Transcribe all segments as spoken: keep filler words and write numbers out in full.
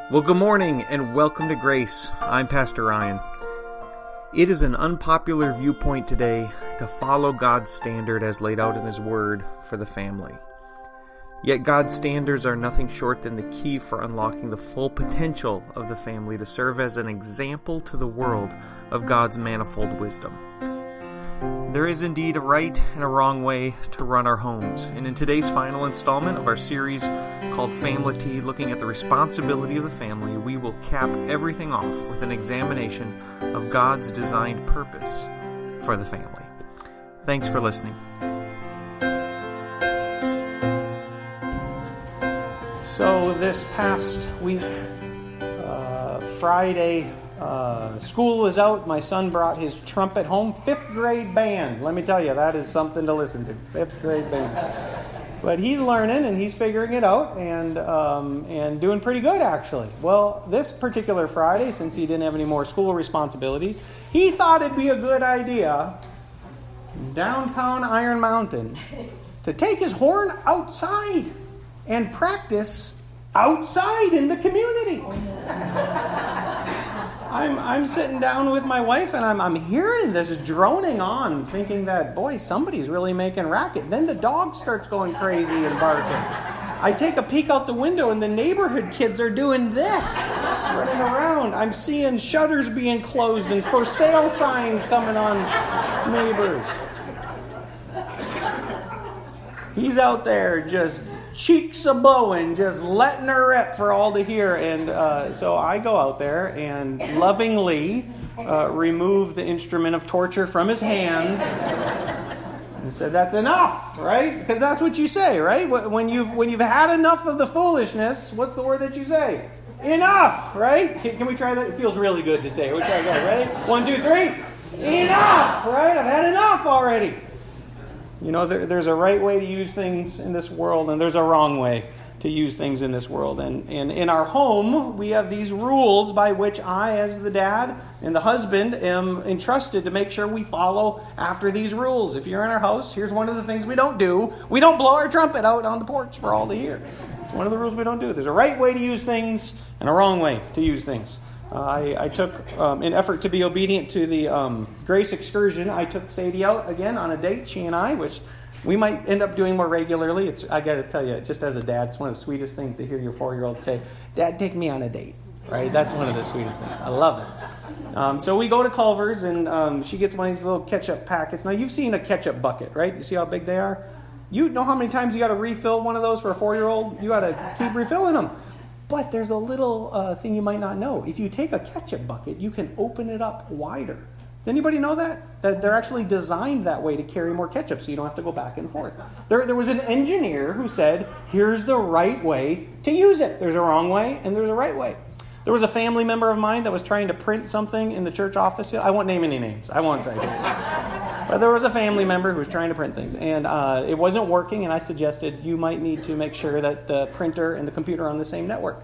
Well, good morning and welcome to Grace. I'm Pastor Ryan. It is an unpopular viewpoint today to follow God's standard as laid out in His Word for the family. Yet God's standards are nothing short than the key for unlocking the full potential of the family to serve as an example to the world of God's manifold wisdom. There is indeed a right and a wrong way to run our homes, and in today's final installment of our series called Famility, looking at the responsibility of the family, we will cap everything off with an examination of God's designed purpose for the family. Thanks for listening. So this past week, uh, Friday, uh, school was out. My son brought his trumpet home. Fifth grade band. Let me tell you, that is something to listen to. Fifth grade band. But he's learning and he's figuring it out and um, and doing pretty good, actually. Well, this particular Friday, since he didn't have any more school responsibilities, he thought it'd be a good idea, downtown Iron Mountain, to take his horn outside and practice outside in the community. I'm I'm sitting down with my wife and I'm I'm hearing this droning on, thinking that, boy, somebody's really making racket. Then the dog starts going crazy and barking. I take a peek out the window and the neighborhood kids are doing this, running around. I'm seeing shutters being closed and for sale signs coming on neighbors. He's out there just cheeks a-blowing, just letting her rip for all to hear. And uh, so I go out there and lovingly uh, remove the instrument of torture from his hands and said, "That's enough," right? Because that's what you say, right? When you've when you've had enough of the foolishness, what's the word that you say? Enough, right? Can, can we try that? It feels really good to say. We try that, ready? One, two, three. Enough, right? I've had enough already. You know, there, there's a right way to use things in this world, and there's a wrong way to use things in this world. And, and in our home, we have these rules by which I, as the dad and the husband, am entrusted to make sure we follow after these rules. If you're in our house, here's one of the things we don't do. We don't blow our trumpet out on the porch for all to hear. It's one of the rules we don't do. There's a right way to use things and a wrong way to use things. Uh, I, I took, um, in effort to be obedient to the um, Grace excursion, I took Sadie out again on a date, she and I, which we might end up doing more regularly. It's I got to tell you, just as a dad, it's one of the sweetest things to hear your four-year-old say, "Dad, take me on a date." Right? That's one of the sweetest things. I love it. Um, so we go to Culver's, and um, she gets one of these little ketchup packets. Now, you've seen a ketchup bucket, right? You see how big they are? You know how many times you got to refill one of those for a four-year-old? You got to keep refilling them. But there's a little uh, thing you might not know. If you take a ketchup bucket, you can open it up wider. Does anybody know that? That they're actually designed that way to carry more ketchup so you don't have to go back and forth. There, there was an engineer who said, here's the right way to use it. There's a wrong way and there's a right way. There was a family member of mine that was trying to print something in the church office. I won't name any names. I won't say names. But there was a family member who was trying to print things, and uh, it wasn't working, and I suggested you might need to make sure that the printer and the computer are on the same network.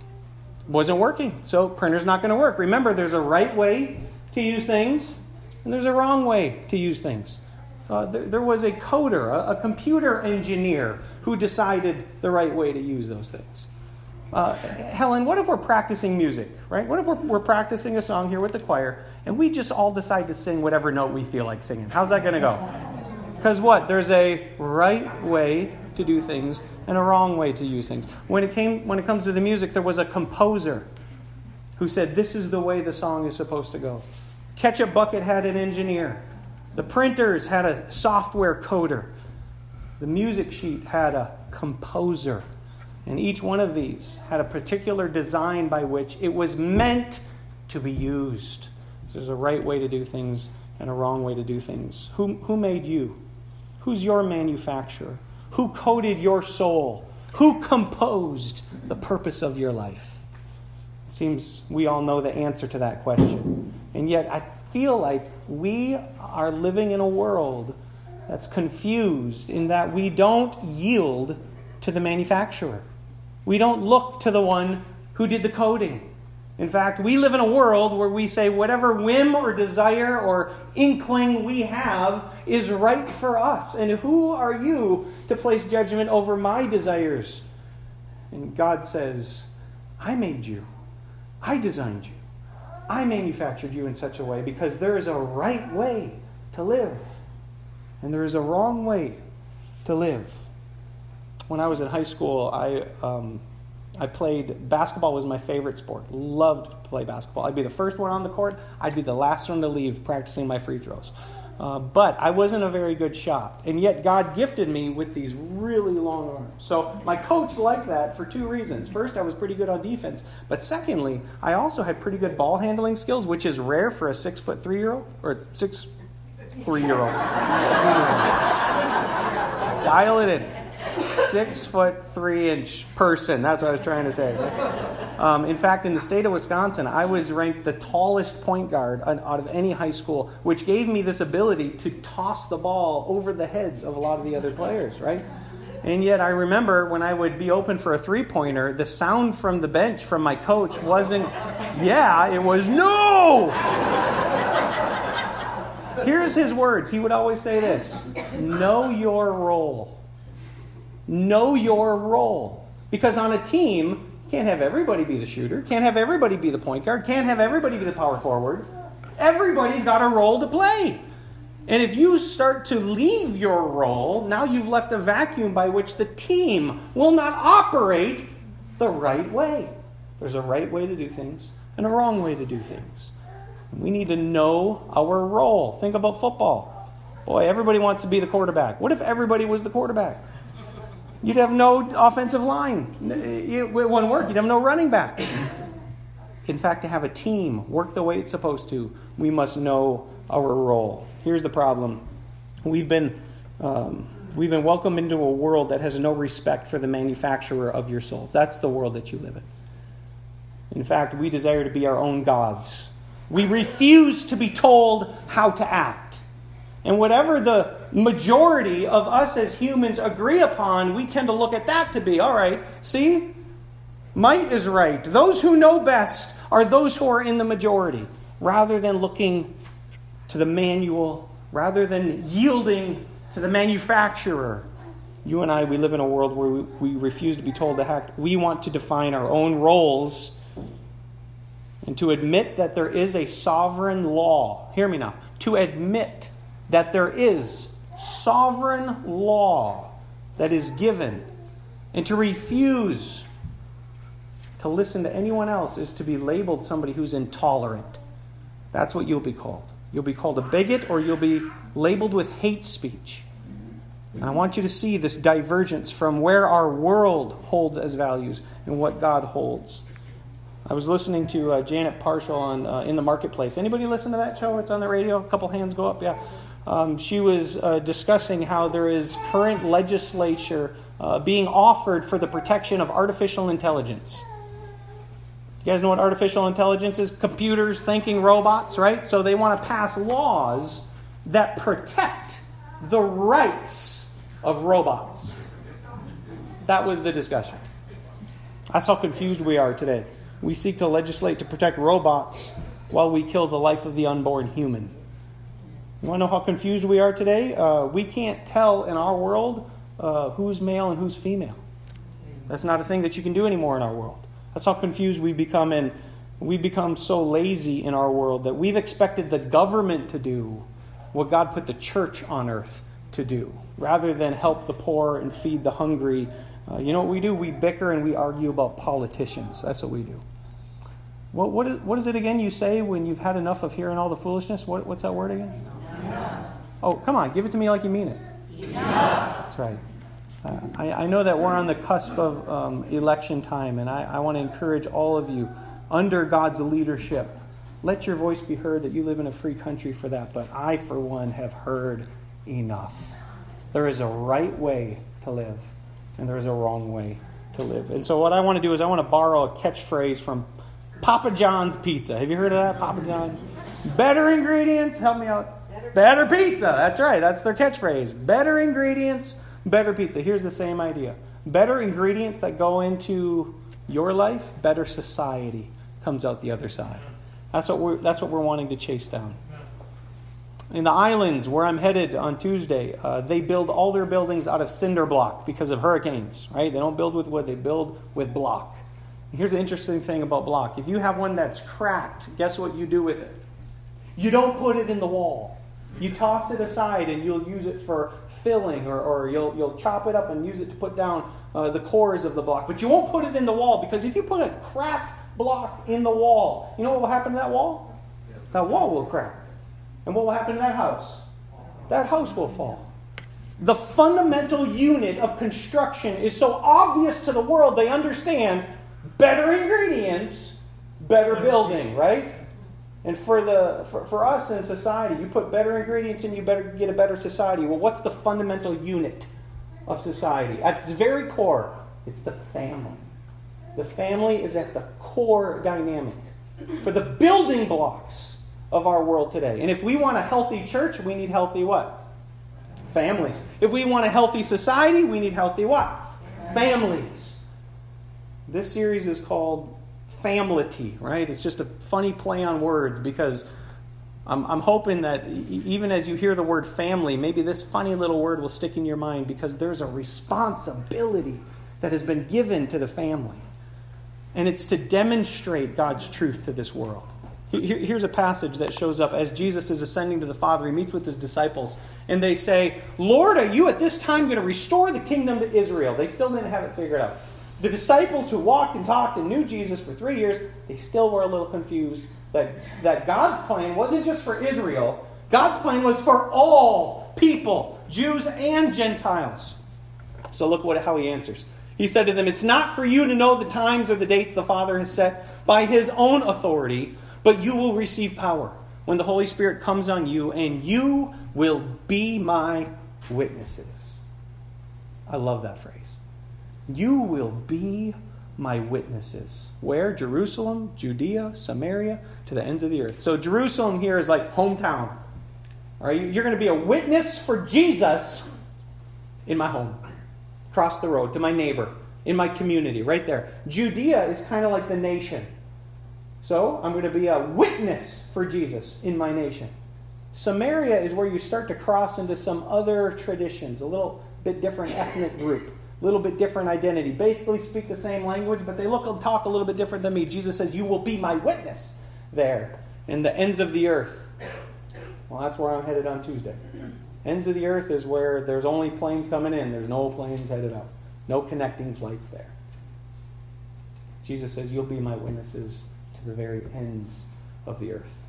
Wasn't working, so printer's not going to work. Remember, there's a right way to use things, and there's a wrong way to use things. Uh, there, there was a coder, a, a computer engineer, who decided the right way to use those things. Uh, Helen, what if we're practicing music, right? What if we're, we're practicing a song here with the choir, and we just all decide to sing whatever note we feel like singing? How's that going to go? Because what? There's a right way to do things and a wrong way to use things. When it came, when it comes to the music, there was a composer who said, this is the way the song is supposed to go. Ketchup Bucket had an engineer. The printers had a software coder. The music sheet had a composer. And each one of these had a particular design by which it was meant to be used. There's a right way to do things and a wrong way to do things. Who, who made you? Who's your manufacturer? Who coded your soul? Who composed the purpose of your life? It seems we all know the answer to that question. And yet I feel like we are living in a world that's confused in that we don't yield to the manufacturer. We don't look to the one who did the coding. In fact, we live in a world where we say whatever whim or desire or inkling we have is right for us. And who are you to place judgment over my desires? And God says, I made you. I designed you. I manufactured you in such a way because there is a right way to live. And there is a wrong way to live. When I was in high school, I um, I played, basketball was my favorite sport. Loved to play basketball. I'd be the first one on the court. I'd be the last one to leave practicing my free throws. Uh, but I wasn't a very good shot. And yet God gifted me with these really long arms. So my coach liked that for two reasons. First, I was pretty good on defense. But secondly, I also had pretty good ball handling skills, which is rare for a six foot three year old or six three year old. Dial it in. Six foot three inch person. That's what I was trying to say. Um, in fact, in the state of Wisconsin, I was ranked the tallest point guard out of any high school, which gave me this ability to toss the ball over the heads of a lot of the other players, right? And yet I remember when I would be open for a three-pointer, the sound from the bench from my coach wasn't, yeah, it was no! Here's his words. He would always say this, know your role. Know your role. Because on a team, you can't have everybody be the shooter, can't have everybody be the point guard, can't have everybody be the power forward. Everybody's got a role to play. And if you start to leave your role, now you've left a vacuum by which the team will not operate the right way. There's a right way to do things and a wrong way to do things. And we need to know our role. Think about football. Boy, everybody wants to be the quarterback. What if everybody was the quarterback? You'd have no offensive line. It wouldn't work. You'd have no running back. In fact, to have a team work the way it's supposed to, we must know our role. Here's the problem. We've been um, we've been welcomed into a world that has no respect for the manufacturer of your souls. That's the world that you live in. In fact, we desire to be our own gods. We refuse to be told how to act. And whatever the majority of us as humans agree upon, we tend to look at that to be, all right, see? Might is right. Those who know best are those who are in the majority, rather than looking to the manual, rather than yielding to the manufacturer. You and I, we live in a world where we, we refuse to be told to act. We want to define our own roles and to admit that there is a sovereign law. Hear me now. To admit that there is sovereign law that is given, and to refuse to listen to anyone else is to be labeled somebody who's intolerant. That's what you'll be called. You'll be called a bigot, or you'll be labeled with hate speech. And I want you to see this divergence from where our world holds as values and what God holds. I was listening to uh, Janet Parshall on uh, In the Marketplace. Anybody listen to that show? It's on the radio. A couple hands go up. Yeah. Um, she was uh, discussing how there is current legislature uh, being offered for the protection of artificial intelligence. You guys know what artificial intelligence is? Computers, thinking robots, right? So they want to pass laws that protect the rights of robots. That was the discussion. That's how confused we are today. We seek to legislate to protect robots while we kill the life of the unborn human. You want to know how confused we are today? Uh, we can't tell in our world uh, who's male and who's female. That's not a thing that you can do anymore in our world. That's how confused we become, and we've become so lazy in our world that we've expected the government to do what God put the church on earth to do, rather than help the poor and feed the hungry. Uh, you know what we do? We bicker and we argue about politicians. That's what we do. What, what, is, what is it again you say when you've had enough of hearing all the foolishness? What, what's that word again? Enough. Oh, come on. Give it to me like you mean it. Enough. That's right. Uh, I, I know that we're on the cusp of um, election time, and I, I want to encourage all of you, under God's leadership, let your voice be heard that you live in a free country for that. But I, for one, have heard enough. There is a right way to live, and there is a wrong way to live. And so what I want to do is I want to borrow a catchphrase from Papa John's Pizza. Have you heard of that? Papa John's? Better ingredients. Help me out. Better, better pizza. That's right. That's their catchphrase. Better ingredients, better pizza. Here's the same idea. Better ingredients that go into your life, better society comes out the other side. That's what we're, that's what we're wanting to chase down. In the islands where I'm headed on Tuesday, uh, they build all their buildings out of cinder block because of hurricanes, right? They don't build with wood, they build with block. Here's the interesting thing about block. If you have one that's cracked, guess what you do with it? You don't put it in the wall. You toss it aside and you'll use it for filling, or, or you'll, you'll chop it up and use it to put down uh, the cores of the block. But you won't put it in the wall, because if you put a cracked block in the wall, you know what will happen to that wall? That wall will crack. And what will happen to that house? That house will fall. The fundamental unit of construction is so obvious to the world, they understand better ingredients, better building, right? And for the for, for us in society, you put better ingredients in, you better get a better society. Well, what's the fundamental unit of society? At its very core, it's the family. The family is at the core dynamic for the building blocks of our world today. And if we want a healthy church, we need healthy what? Families. If we want a healthy society, we need healthy what? Families. This series is called Famility, right? It's just a funny play on words, because I'm, I'm hoping that even as you hear the word family, maybe this funny little word will stick in your mind, because there's a responsibility that has been given to the family. And it's to demonstrate God's truth to this world. Here, here's a passage that shows up as Jesus is ascending to the Father. He meets with his disciples, and they say, "Lord, are you at this time going to restore the kingdom to Israel?" They still didn't have it figured out. The disciples who walked and talked and knew Jesus for three years, they still were a little confused that, that God's plan wasn't just for Israel. God's plan was for all people, Jews and Gentiles. So look what how he answers. He said to them, "It's not for you to know the times or the dates the Father has set by his own authority, but you will receive power when the Holy Spirit comes on you, and you will be my witnesses." I love that phrase. You will be my witnesses. Where? Jerusalem, Judea, Samaria, to the ends of the earth. So Jerusalem here is like hometown. All right, you're going to be a witness for Jesus in my home, across the road, to my neighbor, in my community, right there. Judea is kind of like the nation. So I'm going to be a witness for Jesus in my nation. Samaria is where you start to cross into some other traditions, a little bit different ethnic group. A little bit different identity. Basically speak the same language, but they look and talk a little bit different than me. Jesus says, "You will be my witness there in the ends of the earth." Well, that's where I'm headed on Tuesday. Ends of the earth is where there's only planes coming in. There's no planes headed out. No connecting flights there. Jesus says, "You'll be my witnesses to the very ends of the earth."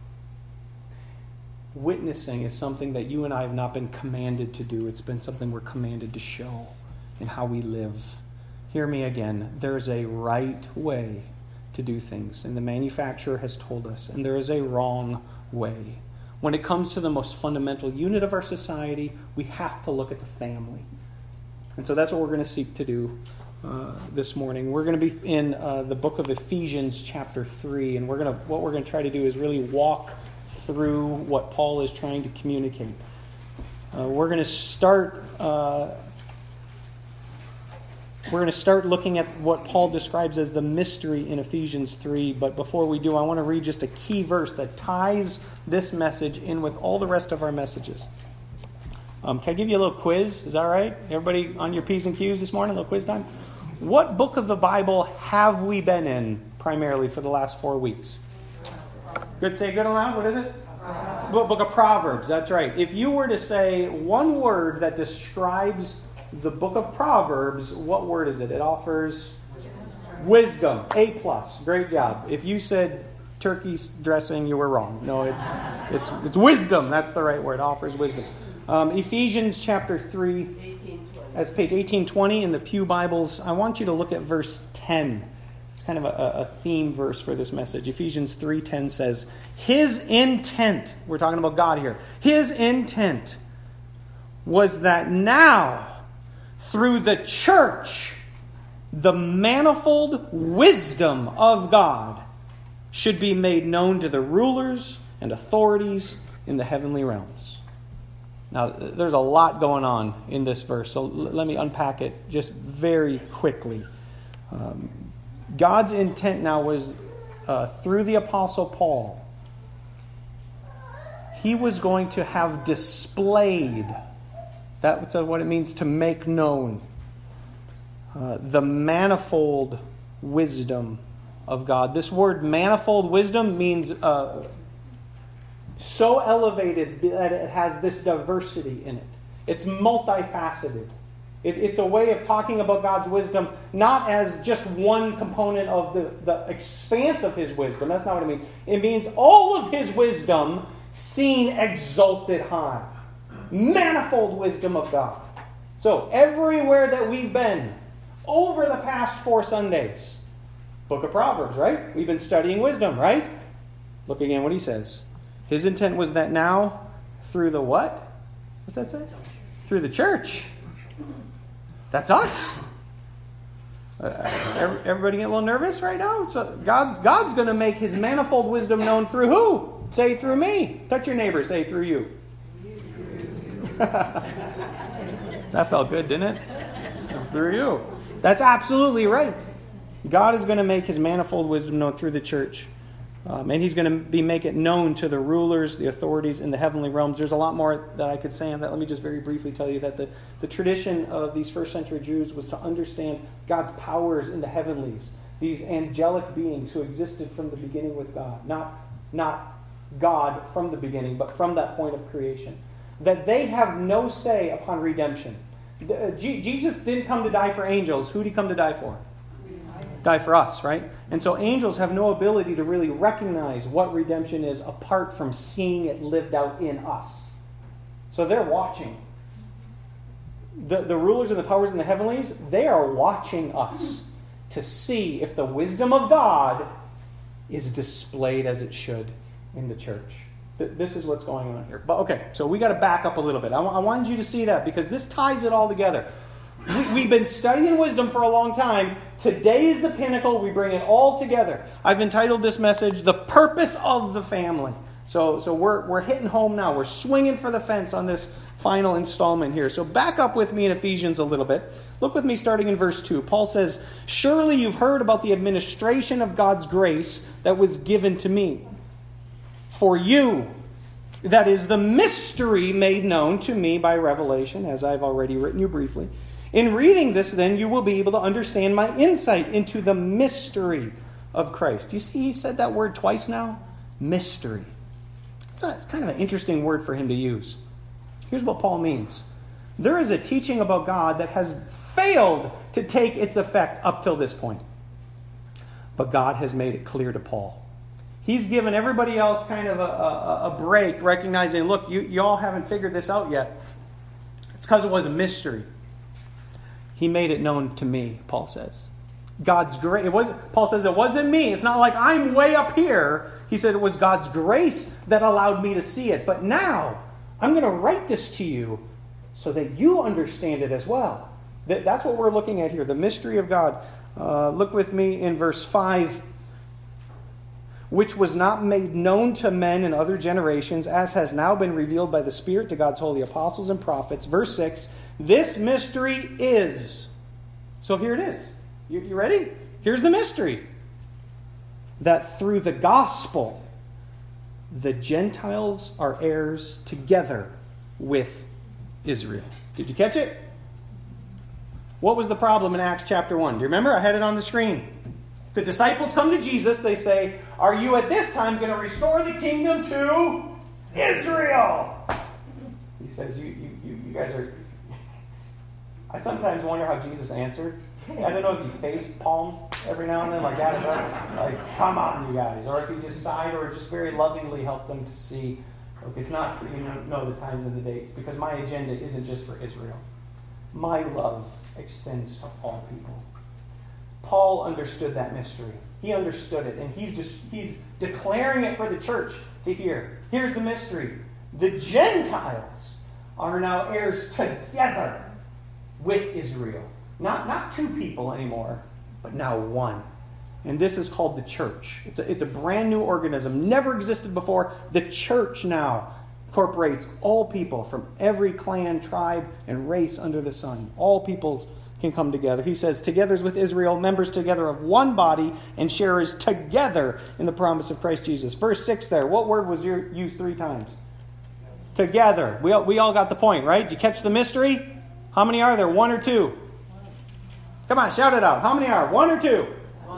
Witnessing is something that you and I have not been commanded to do. It's been something we're commanded to show in how we live. Hear me again. There's a right way to do things, and the manufacturer has told us, and there is a wrong way. When it comes to the most fundamental unit of our society, we have to look at the family. And so that's what we're going to seek to do uh, this morning. We're going to be in uh, the book of Ephesians chapter three, and we're going to what we're going to try to do is really walk through what Paul is trying to communicate. Uh, we're going to start uh, We're going to start looking at what Paul describes as the mystery in Ephesians three. But before we do, I want to read just a key verse that ties this message in with all the rest of our messages. Um, can I give you a little quiz? Is that all right? Everybody on your P's and Q's this morning? A little quiz time? What book of the Bible have we been in primarily for the last four weeks? Good, say good aloud. What is it? Book, book of Proverbs. That's right. If you were to say one word that describes the book of Proverbs, what word is it? It offers wisdom. A plus. Great job. If you said turkey dressing, you were wrong. No, it's it's it's wisdom. That's the right word. It offers wisdom. Um, Ephesians chapter three, as page eighteen twenty in the Pew Bibles. I want you to look at verse ten. It's kind of a, a theme verse for this message. Ephesians three ten says, "His intent," we're talking about God here, "His intent was that now, through the church, the manifold wisdom of God should be made known to the rulers and authorities in the heavenly realms." Now, there's a lot going on in this verse, so l- let me unpack it just very quickly. Um, God's intent now was, uh, through the Apostle Paul, he was going to have displayed, that's what it means to make known, uh, the manifold wisdom of God. This word manifold wisdom means uh, so elevated that it has this diversity in it. It's multifaceted. It, it's a way of talking about God's wisdom not as just one component of the, the expanse of His wisdom. That's not what it means. It means all of His wisdom seen exalted high. Manifold wisdom of God. So, everywhere that we've been over the past four Sundays, Book of Proverbs, right? We've been studying wisdom, right? Look again what he says. His intent was that now, through the what? What's that say? Through the church. That's us. Uh, everybody get a little nervous right now? So God's God's going to make His manifold wisdom known through who? Say through me. Touch your neighbor. Say through you. That felt good, didn't it? It's through you. That's absolutely right. God is going to make His manifold wisdom known through the church. Um, and He's going to be make it known to the rulers, the authorities in the heavenly realms. There's a lot more that I could say on that. Let me just very briefly tell you that the, the tradition of these first century Jews was to understand God's powers in the heavenlies. These angelic beings who existed from the beginning with God. Not, not God from the beginning, but from that point of creation. That they have no say upon redemption. The, uh, G- Jesus didn't come to die for angels. Who did He come to die for? Die for us, right? And so angels have no ability to really recognize what redemption is apart from seeing it lived out in us. So they're watching. The, the rulers and the powers in the heavenlies, they are watching us to see if the wisdom of God is displayed as it should in the church. Th- this is what's going on here. But okay, so we got to back up a little bit. I, w- I wanted you to see that because this ties it all together. We, we've been studying wisdom for a long time. Today is the pinnacle. We bring it all together. I've entitled this message, The Purpose of the Family. So, so we're, we're hitting home now. We're swinging for the fence on this final installment here. So back up with me in Ephesians a little bit. Look with me starting in verse two. Paul says, "Surely you've heard about the administration of God's grace that was given to me. For you, that is the mystery made known to me by revelation, as I've already written you briefly. In reading this, then, you will be able to understand my insight into the mystery of Christ." Do you see he said that word twice now? Mystery. It's, a, it's kind of an interesting word for him to use. Here's what Paul means. There is a teaching about God that has failed to take its effect up till this point. But God has made it clear to Paul. He's given everybody else kind of a, a, a break, recognizing, look, you, you all haven't figured this out yet. It's because it was a mystery. He made it known to me, Paul says. God's grace. It wasn't. Paul says it wasn't me. It's not like I'm way up here. He said it was God's grace that allowed me to see it. But now I'm going to write this to you so that you understand it as well. That's what we're looking at here, the mystery of God. Uh, look with me in verse five. "Which was not made known to men in other generations, as has now been revealed by the Spirit to God's holy apostles and prophets." Verse six, "This mystery is..." So here it is. You, you ready? Here's the mystery. "That through the gospel, the Gentiles are heirs together with Israel." Did you catch it? What was the problem in Acts chapter one? Do you remember? I had it on the screen. The disciples come to Jesus. They say, "Are you at this time going to restore the kingdom to Israel?" He says, you, you, you, you guys are... I sometimes wonder how Jesus answered. I don't know if he face palmed every now and then like that. Like, come on, you guys. Or if he just sighed or just very lovingly helped them to see, look, it's not for you to know the times and the dates, because my agenda isn't just for Israel. My love extends to all people. Paul understood that mystery. He understood it, and he's just, he's declaring it for the church to hear. Here's the mystery. The Gentiles are now heirs together with Israel. Not, not two people anymore, but now one. And this is called the church. It's a, it's a brand new organism, never existed before. The church now incorporates all people from every clan, tribe, and race under the sun. All peoples can come together. He says, together with Israel, members together of one body, and sharers together in the promise of Christ Jesus. Verse six there, what word was used three times? Together. We all, we all got the point, right? Did you catch the mystery? How many are there? One or two? Come on, shout it out. How many are? One or two? One.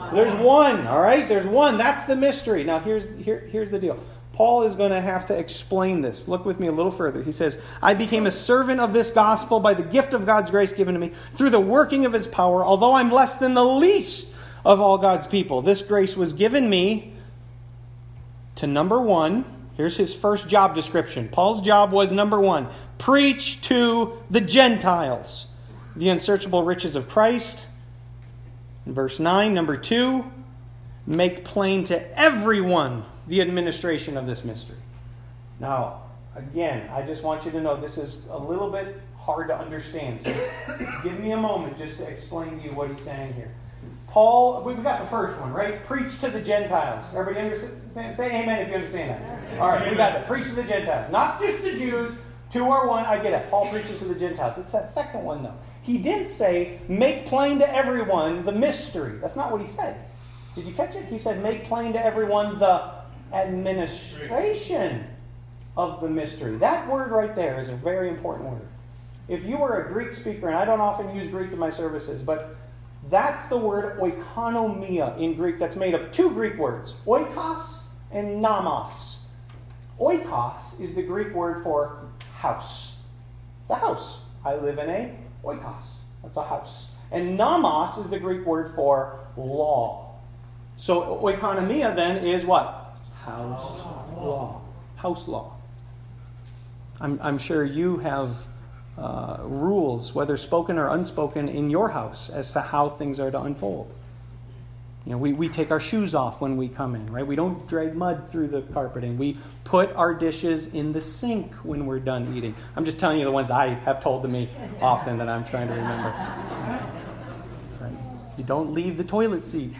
There's one, all right? There's one. That's the mystery. Now, here's here, here's the deal. Paul is going to have to explain this. Look with me a little further. He says, I became a servant of this gospel by the gift of God's grace given to me through the working of his power, although I'm less than the least of all God's people. This grace was given me to, number one, here's his first job description. Paul's job was, number one, preach to the Gentiles the unsearchable riches of Christ. In verse nine, number two, make plain to everyone the administration of this mystery. Now, again, I just want you to know this is a little bit hard to understand. So give me a moment just to explain to you what he's saying here. Paul, we've got the first one, right? Preach to the Gentiles. Everybody understand? Say amen if you understand that. All right, we got that. Preach to the Gentiles. Not just the Jews. Two or one, I get it. Paul preaches to the Gentiles. It's that second one, though. He didn't say, make plain to everyone the mystery. That's not what he said. Did you catch it? He said, make plain to everyone the administration of the mystery. That word right there is a very important word. If you were a Greek speaker, and I don't often use Greek in my services, but that's the word oikonomia in Greek that's made of two Greek words, oikos and nomos. Oikos is the Greek word for house. It's a house. I live in a oikos. That's a house. And nomos is the Greek word for law. So oikonomia then is what? House law. House law. I'm, I'm sure you have uh, rules, whether spoken or unspoken, in your house as to how things are to unfold. You know, we, we take our shoes off when we come in, right? We don't drag mud through the carpeting. We put our dishes in the sink when we're done eating. I'm just telling you the ones I have told to me often that I'm trying to remember. That's right. You don't leave the toilet seat.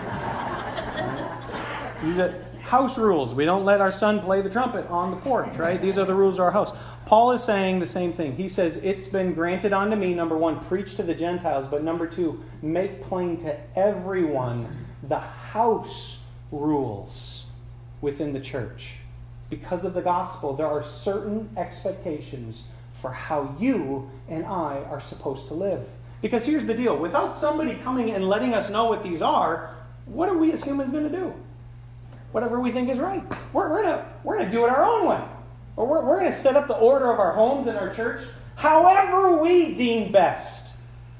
These are house rules. We don't let our son play the trumpet on the porch, right? These are the rules of our house. Paul is saying the same thing. He says, it's been granted unto me, number one, preach to the Gentiles, but number two, make plain to everyone the house rules within the church. Because of the gospel, there are certain expectations for how you and I are supposed to live. Because here's the deal. Without somebody coming and letting us know what these are, what are we as humans going to do? Whatever we think is right. We're, we're going we're going to do it our own way. Or we're, we're going to set up the order of our homes and our church however we deem best.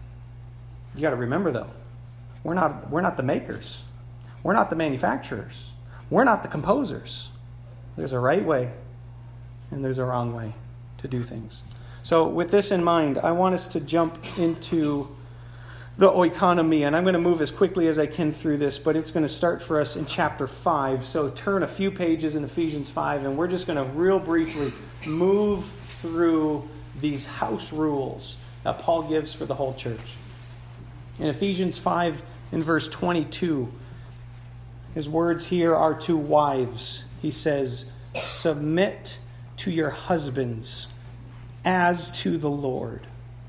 You got to remember, though, we're not, we're not the makers. We're not the manufacturers. We're not the composers. There's a right way and there's a wrong way to do things. So with this in mind, I want us to jump into the oikonomia, and I'm going to move as quickly as I can through this, but it's going to start for us in chapter five. So turn a few pages in Ephesians five, and we're just going to real briefly move through these house rules that Paul gives for the whole church. In Ephesians five, in verse twenty-two, his words here are to wives. He says, submit to your husbands as to the Lord.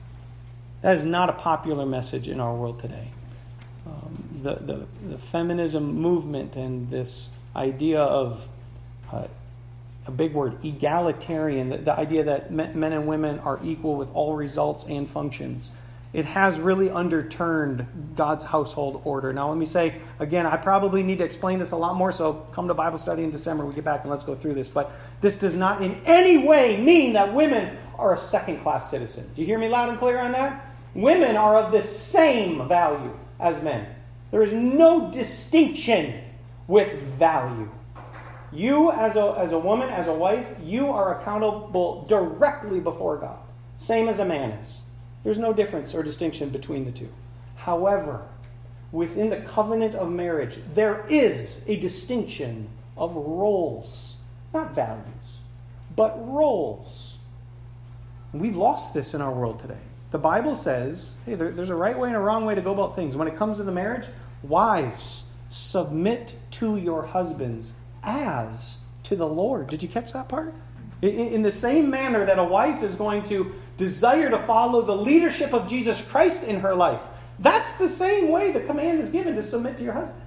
That is not a popular message in our world today. Um, the, the, the feminism movement and this idea of, uh, a big word, egalitarian, the, the idea that men and women are equal with all results and functions, it has really underturned God's household order. Now, let me say, again, I probably need to explain this a lot more, so come to Bible study in December, we get back and let's go through this. But this does not in any way mean that women are a second-class citizen. Do you hear me loud and clear on that? Women are of the same value as men. There is no distinction with value. You, as a, as a woman, as a wife, you are accountable directly before God. Same as a man is. There's no difference or distinction between the two. However, within the covenant of marriage, there is a distinction of roles. Not values, but roles. And we've lost this in our world today. The Bible says, hey, there, there's a right way and a wrong way to go about things. When it comes to the marriage, wives, submit to your husbands as to the Lord. Did you catch that part? In, in the same manner that a wife is going to desire to follow the leadership of Jesus Christ in her life, that's the same way the command is given to submit to your husband.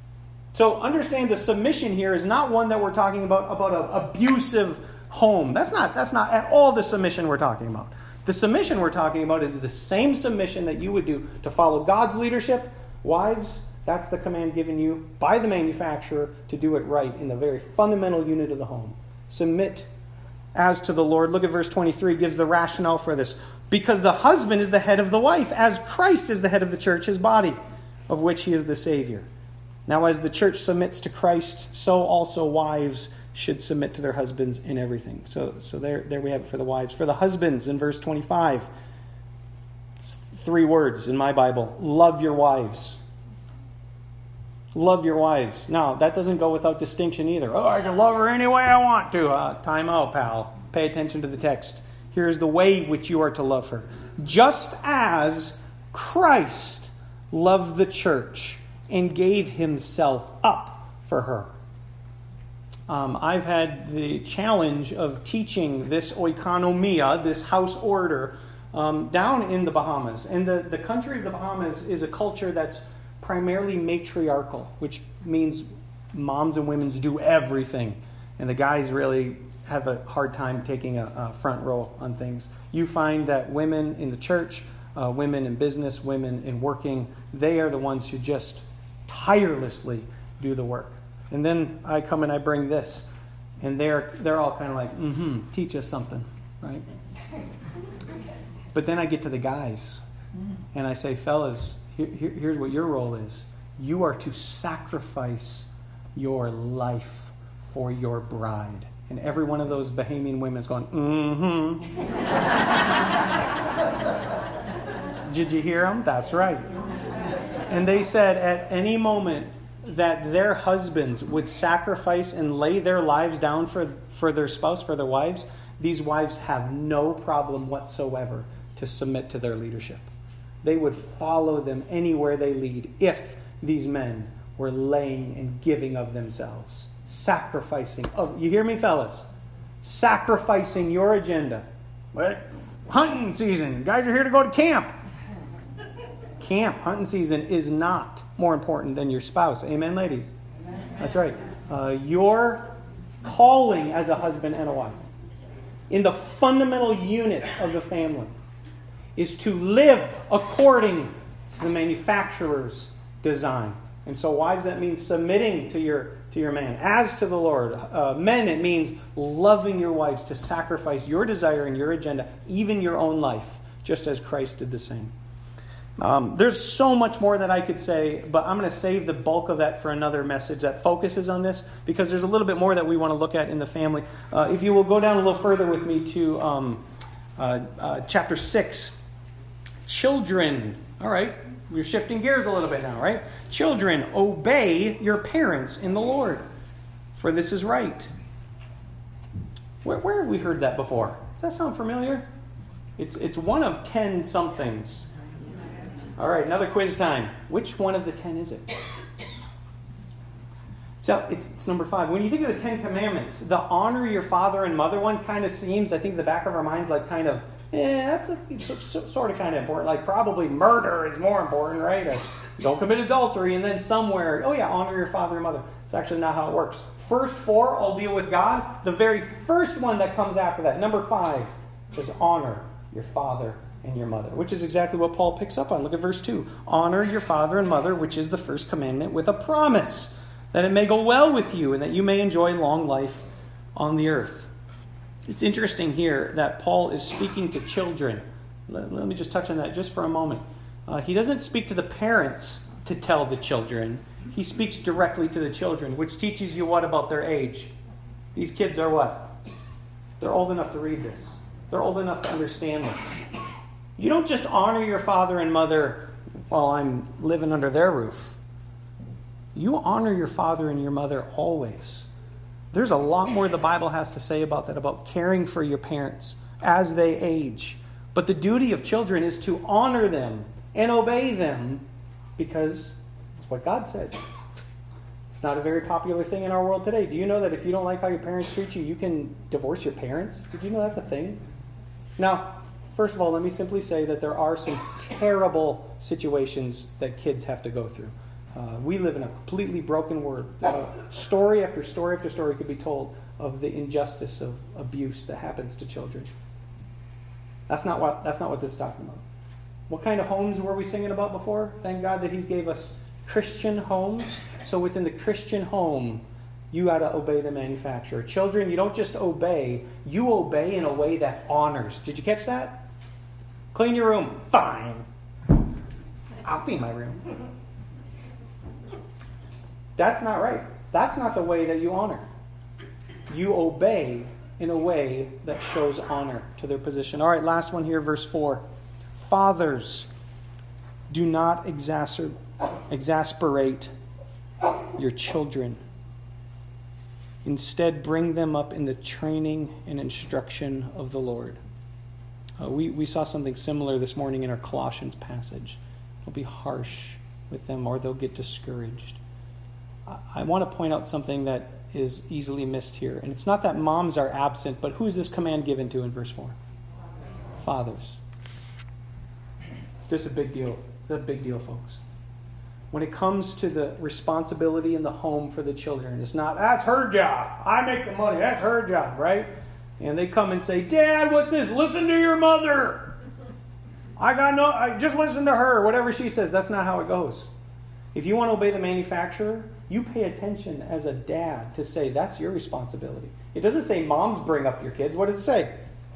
So understand the submission here is not one that we're talking about, about an abusive home. That's not, that's not at all the submission we're talking about. The submission we're talking about is the same submission that you would do to follow God's leadership, wives, That's the command given you by the manufacturer to do it right in the very fundamental unit of the home. Submit as to the Lord. Look at verse twenty-three, gives the rationale for this. Because the husband is the head of the wife, as Christ is the head of the church, his body, of which he is the Savior. Now, as the church submits to Christ, so also wives should submit to their husbands in everything. So, so there, there we have it for the wives. For the husbands, in verse twenty-five, three words in my Bible: love your wives. Love your wives. Now, that doesn't go without distinction either. Oh, I can love her any way I want to. Uh, time out, pal. Pay attention to the text. Here's the way which you are to love her. Just as Christ loved the church and gave himself up for her. Um, I've had the challenge of teaching this oikonomia, this house order, um, down in the Bahamas. And the, the country of the Bahamas is a culture that's primarily matriarchal, which means moms and women do everything. And the guys really have a hard time taking a, a front row on things. You find that women in the church, uh, women in business, women in working, they are the ones who just tirelessly do the work. And then I come and I bring this, and they're they're all kind of like, mm-hmm, teach us something, right? But then I get to the guys, and I say, fellas, here, here, here's what your role is. You are to sacrifice your life for your bride. And every one of those Bahamian women is going, mm-hmm. Did you hear them? That's right. And they said at any moment that their husbands would sacrifice and lay their lives down for, for their spouse, for their wives, these wives have no problem whatsoever to submit to their leadership. They would follow them anywhere they lead if these men were laying and giving of themselves. Sacrificing. Oh, you hear me, fellas? Sacrificing your agenda. What? Hunting season. Guys are here to go to camp. Camp, hunting season is not more important than your spouse. Amen, ladies? Amen. That's right. Uh, your calling as a husband and a wife in the fundamental unit of the family is to live according to the manufacturer's design. And so wives, that means submitting to your to your man as to the Lord. Uh, men, it means loving your wives, to sacrifice your desire and your agenda, even your own life, just as Christ did the same. Um, there's so much more that I could say, but I'm going to save the bulk of that for another message that focuses on this, because there's a little bit more that we want to look at in the family. Uh, if you will go down a little further with me to um, uh, uh, chapter six. Children. All right, we're shifting gears a little bit now, right? Children, obey your parents in the Lord, for this is right. Where, where have we heard that before? Does that sound familiar? It's it's one of ten somethings. All right, another quiz time. Which one of the ten is it? So it's, it's number five. When you think of the Ten Commandments, the honor your father and mother one kind of seems, I think, in the back of our minds, like kind of, eh, that's a, it's so, sort of kind of important. Like probably murder is more important, right? Or don't commit adultery, and then somewhere, oh yeah, honor your father and mother. It's actually not how it works. First four, all deal with God. The very first one that comes after that, number five, says honor your father and your mother, which is exactly what Paul picks up on. Look at verse two. Honor your father and mother, which is the first commandment, with a promise that it may go well with you and that you may enjoy long life on the earth. It's interesting here that Paul is speaking to children. Let, let me just touch on that just for a moment. Uh, he doesn't speak to the parents to tell the children. He speaks directly to the children, which teaches you what about their age? These kids are what? They're old enough to read this. They're old enough to understand this. You don't just honor your father and mother while I'm living under their roof. You honor your father and your mother always. There's a lot more the Bible has to say about that, about caring for your parents as they age. But the duty of children is to honor them and obey them because it's what God said. It's not a very popular thing in our world today. Do you know that if you don't like how your parents treat you, you can divorce your parents? Did you know that's a thing? Now, first of all, let me simply say that there are some terrible situations that kids have to go through. Uh, we live in a completely broken world. Uh, story after story after story could be told of the injustice of abuse that happens to children. That's not what that's not what this is talking about. What kind of homes were we singing about before? Thank God that He's gave us Christian homes. So within the Christian home, you got to obey the manufacturer. Children, you don't just obey, you obey in a way that honors. Did you catch that? Clean your room. Fine. I'll clean my room. That's not right. That's not the way that you honor. You obey in a way that shows honor to their position. All right, last one here, verse four. Fathers, do not exacer- exasperate your children. Instead, bring them up in the training and instruction of the Lord. Uh, we, we saw something similar this morning in our Colossians passage. Don't be harsh with them or they'll get discouraged. I, I want to point out something that is easily missed here. And it's not that moms are absent, but who is this command given to in verse four? Fathers. This is a big deal. This is a big deal, folks. When it comes to the responsibility in the home for the children, it's not, that's her job. I make the money. That's her job, right? And they come and say, Dad, what's this? Listen to your mother. I got no, I just listen to her. Whatever she says, that's not how it goes. If you want to obey the manufacturer, you pay attention as a dad to say that's your responsibility. It doesn't say moms bring up your kids. What does it say?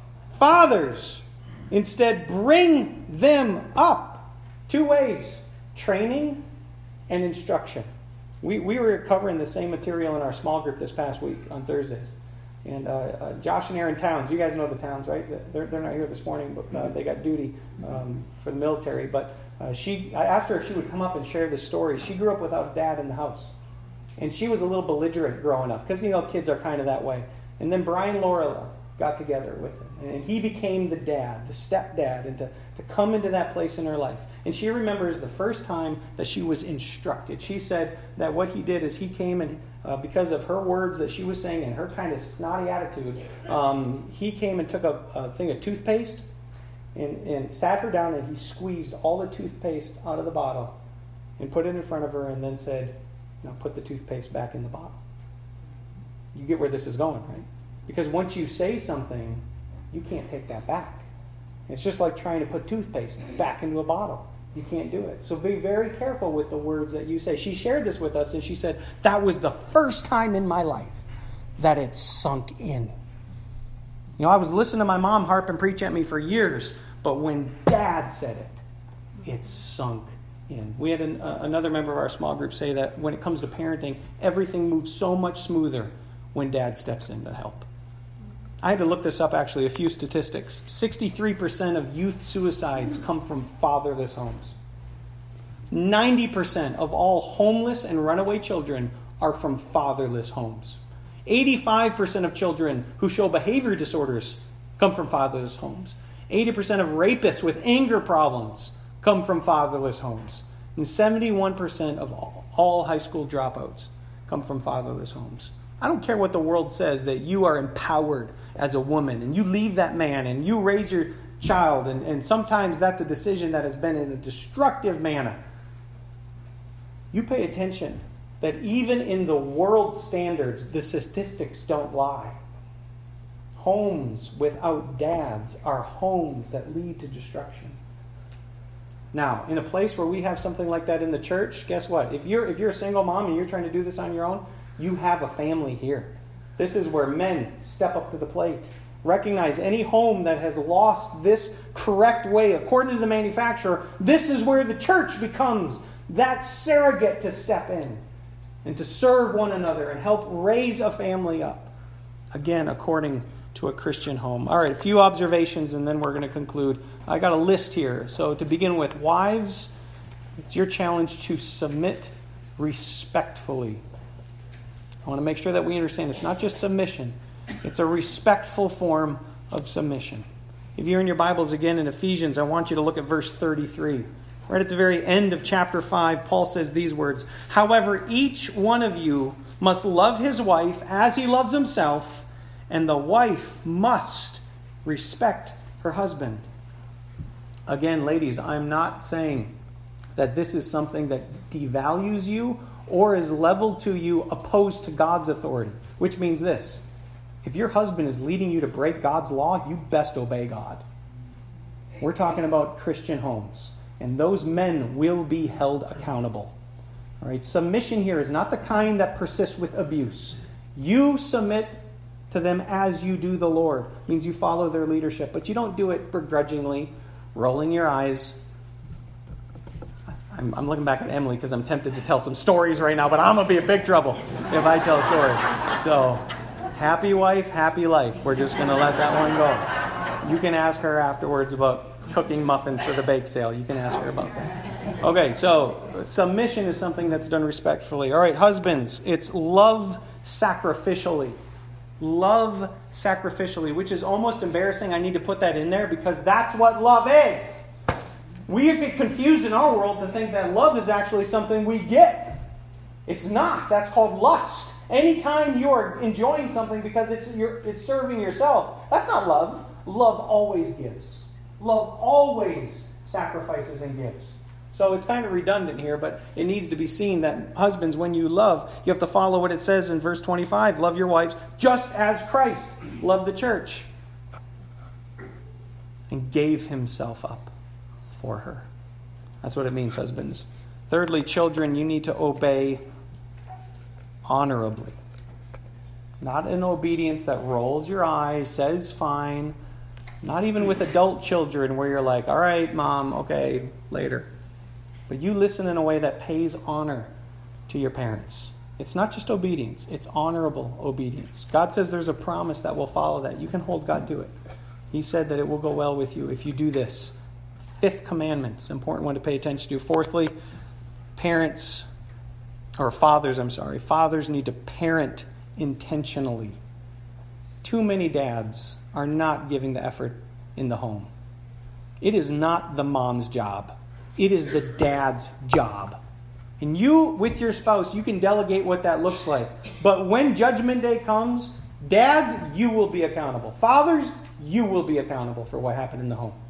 Fathers, instead bring them up. Two ways, training and instruction. We we were covering the same material in our small group this past week on Thursdays. And uh, uh, Josh and Aaron Towns, you guys know the Towns, right? They're, they're not here this morning, but uh, they got duty um, for the military. But uh, she, I asked her if she would come up and share this story. She grew up without dad in the house. And she was a little belligerent growing up, because, you know, kids are kind of that way. And then Brian Laura got together with him. And he became the dad, the stepdad, and to, to come into that place in her life. And she remembers the first time that she was instructed. She said that what he did is he came and, uh, because of her words that she was saying and her kind of snotty attitude, um, he came and took a, a thing of toothpaste and, and sat her down, and he squeezed all the toothpaste out of the bottle and put it in front of her and then said, now put the toothpaste back in the bottle. You get where this is going, right? Because once you say something, you can't take that back. It's just like trying to put toothpaste back into a bottle. You can't do it. So be very careful with the words that you say. She shared this with us, and she said, that was the first time in my life that it sunk in. You know, I was listening to my mom harp and preach at me for years, but when Dad said it, it sunk in. We had an, uh, another member of our small group say that when it comes to parenting, everything moves so much smoother when Dad steps in to help. I had to look this up, actually, a few statistics. sixty-three percent of youth suicides come from fatherless homes. ninety percent of all homeless and runaway children are from fatherless homes. eighty-five percent of children who show behavior disorders come from fatherless homes. eighty percent of rapists with anger problems come from fatherless homes. And seventy-one percent of all, all high school dropouts come from fatherless homes. I don't care what the world says, that you are empowered as a woman and you leave that man and you raise your child, and, and sometimes that's a decision that has been in a destructive manner. You pay attention that even in the world standards, the statistics don't lie. Homes without dads are homes that lead to destruction. Now, in a place where we have something like that in the church, guess what? If you're if you're a single mom and you're trying to do this on your own, you have a family here. This is where men step up to the plate. Recognize any home that has lost this correct way, according to the manufacturer, this is where the church becomes that surrogate to step in and to serve one another and help raise a family up. Again, according to a Christian home. All right, a few observations and then we're going to conclude. I got a list here. So to begin with, wives, it's your challenge to submit respectfully. I want to make sure that we understand it's not just submission. It's a respectful form of submission. If you're in your Bibles again in Ephesians, I want you to look at verse thirty-three. Right at the very end of chapter five, Paul says these words, however, each one of you must love his wife as he loves himself, and the wife must respect her husband. Again, ladies, I'm not saying that this is something that devalues you or is leveled to you opposed to God's authority, which means this. If your husband is leading you to break God's law, you best obey God. We're talking about Christian homes, and those men will be held accountable. All right, submission here is not the kind that persists with abuse. You submit to them as you do the Lord. It means you follow their leadership, but you don't do it begrudgingly, rolling your eyes. I'm, I'm looking back at Emily because I'm tempted to tell some stories right now, but I'm going to be in big trouble if I tell stories. So, happy wife, happy life. We're just going to let that one go. You can ask her afterwards about cooking muffins for the bake sale. You can ask her about that. Okay, so submission is something that's done respectfully. All right, husbands, it's love sacrificially. Love sacrificially, which is almost embarrassing. I need to put that in there because that's what love is. We get confused in our world to think that love is actually something we get. It's not. That's called lust. Anytime you are enjoying something because it's you're, it's serving yourself, that's not love. Love always gives. Love always sacrifices and gives. So it's kind of redundant here, but it needs to be seen that husbands, when you love, you have to follow what it says in verse twenty-five. Love your wives just as Christ loved the church and gave himself up for her. That's what it means, husbands. Thirdly, children, you need to obey honorably. Not in obedience that rolls your eyes, says fine. Not even with adult children where you're like, all right, mom, okay, later. But you listen in a way that pays honor to your parents. It's not just obedience, it's honorable obedience. God says there's a promise that will follow that. You can hold God to it. He said that it will go well with you if you do this. Fifth commandment, it's an important one to pay attention to. Fourthly, parents, or fathers, I'm sorry, fathers need to parent intentionally. Too many dads are not giving the effort in the home. It is not the mom's job. It is the dad's job. And you, with your spouse, you can delegate what that looks like. But when Judgment Day comes, dads, you will be accountable. Fathers, you will be accountable for what happened in the home.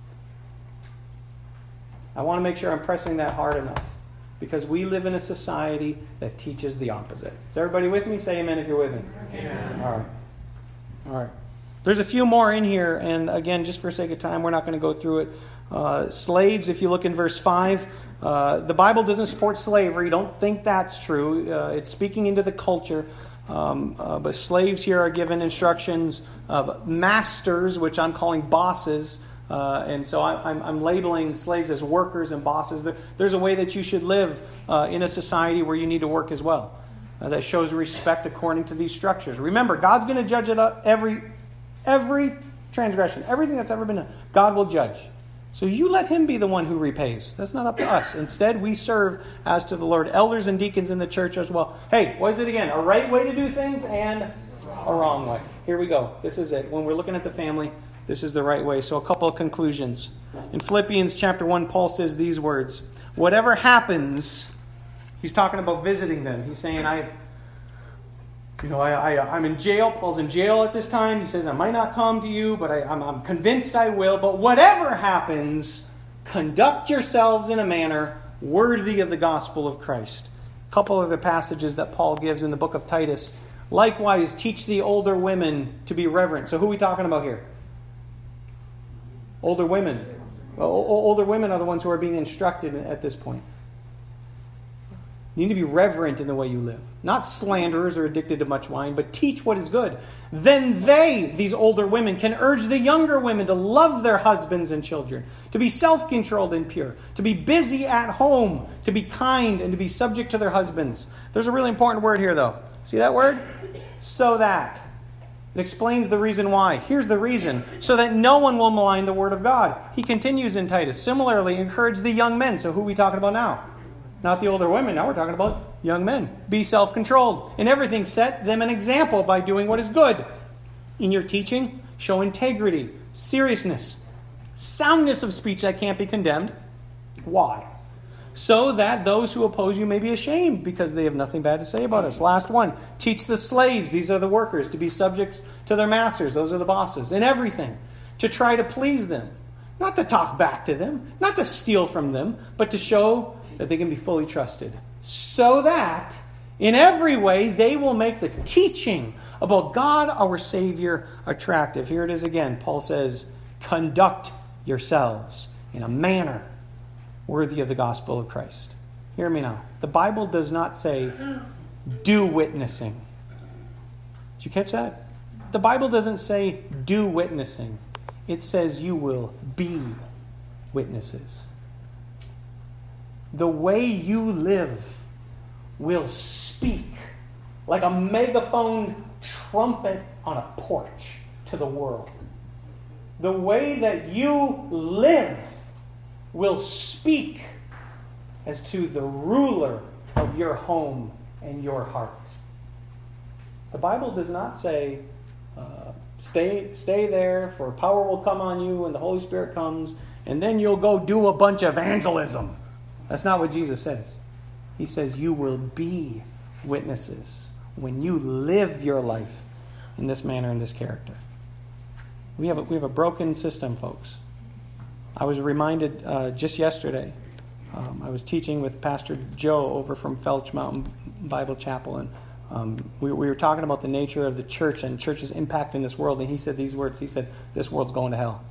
I want to make sure I'm pressing that hard enough. Because we live in a society that teaches the opposite. Is everybody with me? Say amen if you're with me. Amen. All right. All right. There's a few more in here, and again, just for sake of time, we're not going to go through it. Uh, slaves, if you look in verse five, uh, the Bible doesn't support slavery. Don't think that's true. Uh, it's speaking into the culture. Um, uh, but slaves here are given instructions. Uh, masters, which I'm calling bosses, uh, and so I, I'm, I'm labeling slaves as workers and bosses. There, there's a way that you should live uh, in a society where you need to work as well. Uh, that shows respect according to these structures. Remember, God's going to judge it up every Every transgression, everything that's ever been done, God will judge. So you let him be the one who repays. That's not up to us. Instead, we serve as to the Lord. Elders and deacons in the church as well. Hey, what is it again? A right way to do things and a wrong way. Here we go. This is it. When we're looking at the family, this is the right way. So a couple of conclusions. In Philippians chapter one, Paul says these words. Whatever happens, he's talking about visiting them. He's saying, I... You know, I, I, I'm in jail. Paul's in jail at this time. He says, I might not come to you, but I, I'm, I'm convinced I will. But whatever happens, conduct yourselves in a manner worthy of the gospel of Christ. A couple other passages that Paul gives in the book of Titus. Likewise, teach the older women to be reverent. So who are we talking about here? Older women. Well, older women are the ones who are being instructed at this point. You need to be reverent in the way you live. Not slanderers or addicted to much wine, but teach what is good. Then they, these older women, can urge the younger women to love their husbands and children, to be self-controlled and pure, to be busy at home, to be kind, and to be subject to their husbands. There's a really important word here, though. See that word? So that. It explains the reason why. Here's the reason. So that no one will malign the word of God. He continues in Titus. Similarly, encourage the young men. So who are we talking about now? Not the older women. Now we're talking about young men. Be self-controlled. In everything, set them an example by doing what is good. In your teaching, show integrity, seriousness, soundness of speech that can't be condemned. Why? So that those who oppose you may be ashamed because they have nothing bad to say about us. Last one. Teach the slaves, these are the workers, to be subject to their masters. Those are the bosses. In everything, to try to please them. Not to talk back to them, not to steal from them, but to show that they can be fully trusted. So that, in every way, they will make the teaching about God, our Savior, attractive. Here it is again. Paul says, conduct yourselves in a manner worthy of the gospel of Christ. Hear me now. The Bible does not say, do witnessing. Did you catch that? The Bible doesn't say, do witnessing. It says you will be witnesses. The way you live will speak like a megaphone trumpet on a porch to the world. The way that you live will speak as to the ruler of your home and your heart. The Bible does not say, uh, stay, stay there, for power will come on you when the Holy Spirit comes, and then you'll go do a bunch of evangelism. That's not what Jesus says. He says you will be witnesses when you live your life in this manner, in this character. We have a, we have a broken system, folks. I was reminded uh, just yesterday. Um, I was teaching with Pastor Joe over from Felch Mountain Bible Chapel, and um, we, we were talking about the nature of the church and church's impact in this world. And he said these words. He said, "This world's going to hell."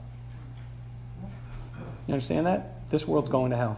You understand that? This world's going to hell.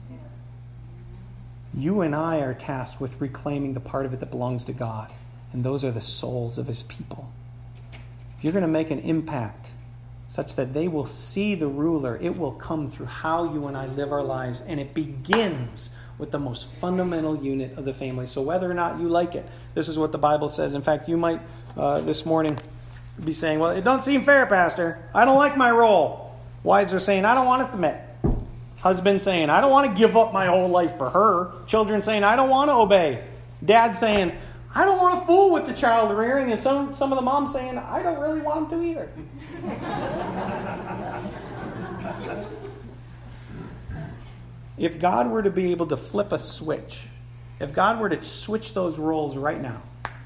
You and I are tasked with reclaiming the part of it that belongs to God, and those are the souls of His people. If you're going to make an impact such that they will see the ruler, it will come through how you and I live our lives, and it begins with the most fundamental unit of the family. So whether or not you like it, this is what the Bible says. In fact, you might uh, this morning be saying, well, it don't seem fair, Pastor. I don't like my role. Wives are saying, I don't want to submit. Husband saying, I don't want to give up my whole life for her. Children saying, I don't want to obey. Dad saying, I don't want to fool with the child rearing. And some, some of the moms saying, I don't really want him to either. If God were to be able to flip a switch, if God were to switch those roles right now,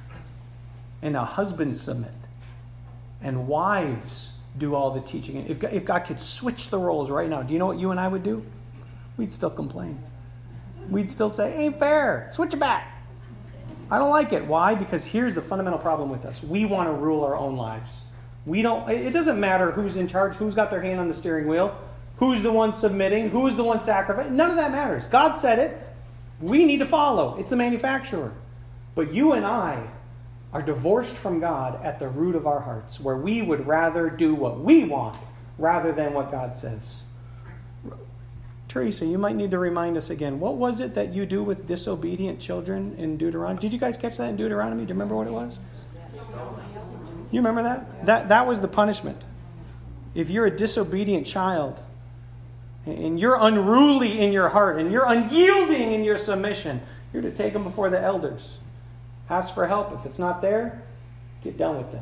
and now husbands submit, and wives do all the teaching. If God, if God could switch the roles right now, do you know what you and I would do? We'd still complain. We'd still say, ain't fair. Switch it back. I don't like it. Why? Because here's the fundamental problem with us. We want to rule our own lives. We don't. It doesn't matter who's in charge, who's got their hand on the steering wheel, who's the one submitting, who's the one sacrificing. None of that matters. God said it. We need to follow. It's the manufacturer. But you and I are divorced from God at the root of our hearts, where we would rather do what we want rather than what God says. Teresa, you might need to remind us again. What was it that you do with disobedient children in Deuteronomy? Did you guys catch that in Deuteronomy? Do you remember what it was? You remember that? That that was the punishment. If you're a disobedient child and you're unruly in your heart and you're unyielding in your submission, you're to take them before the elders. Ask for help. If it's not there, get done with them.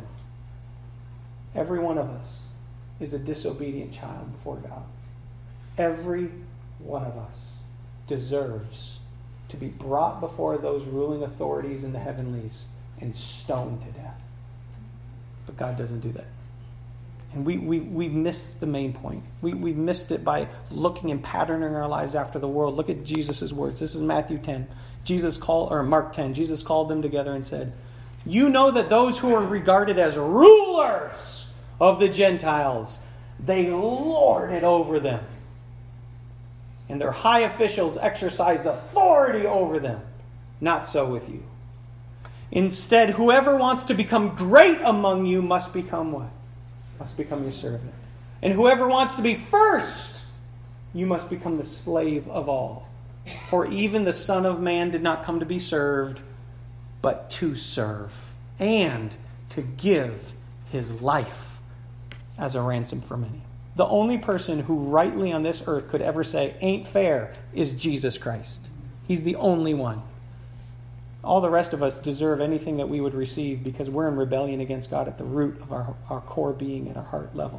Every one of us is a disobedient child before God. Every one of us deserves to be brought before those ruling authorities in the heavenlies and stoned to death. But God doesn't do that. And we, we, we've missed the main point. We, we've missed it by looking and patterning our lives after the world. Look at Jesus' words. This is Matthew ten. Jesus called, or Mark ten, Jesus called them together and said, you know that those who are regarded as rulers of the Gentiles, they lord it over them. And their high officials exercise authority over them. Not so with you. Instead, whoever wants to become great among you must become what? Must become your servant. And whoever wants to be first, you must become the slave of all. For even the Son of Man did not come to be served, but to serve, and to give his life as a ransom for many. The only person who rightly on this earth could ever say, ain't fair, is Jesus Christ. He's the only one. All the rest of us deserve anything that we would receive because we're in rebellion against God at the root of our, our core being at our heart level.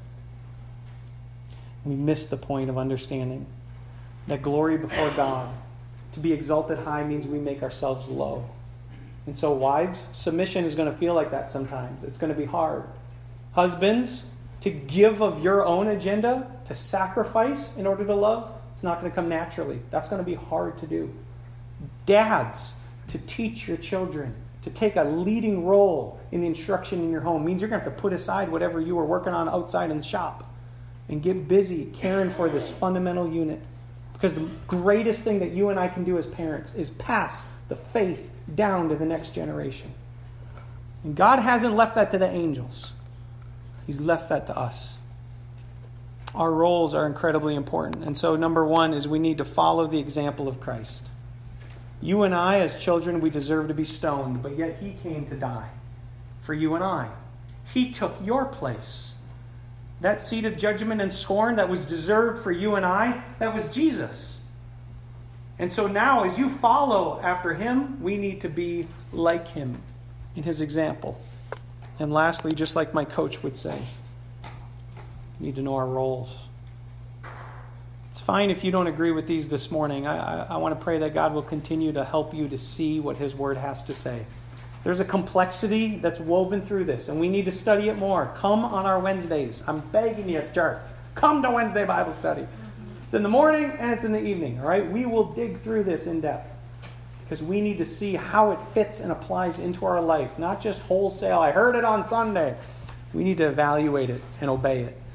We miss the point of understanding that glory before God, to be exalted high, means we make ourselves low. And so wives, submission is going to feel like that sometimes. It's going to be hard. Husbands, to give of your own agenda, to sacrifice in order to love, it's not going to come naturally. That's going to be hard to do. Dads, to teach your children, to take a leading role in the instruction in your home, means you're going to have to put aside whatever you were working on outside in the shop and get busy caring for this fundamental unit. Because the greatest thing that you and I can do as parents is pass the faith down to the next generation. And God hasn't left that to the angels. He's left that to us. Our roles are incredibly important. And so number one is we need to follow the example of Christ. You and I, as children, we deserve to be stoned, but yet he came to die for you and I. He took your place. That seat of judgment and scorn that was deserved for you and I, that was Jesus. And so now, as you follow after him, we need to be like him in his example. And lastly, just like my coach would say, we need to know our roles. It's fine if you don't agree with these this morning. I, I, I want to pray that God will continue to help you to see what his word has to say. There's a complexity that's woven through this, and we need to study it more. Come on our Wednesdays. I'm begging you, church. Come to Wednesday Bible study. It's in the morning and it's in the evening. All right, we will dig through this in depth because we need to see how it fits and applies into our life, not just wholesale. I heard it on Sunday. We need to evaluate it and obey it.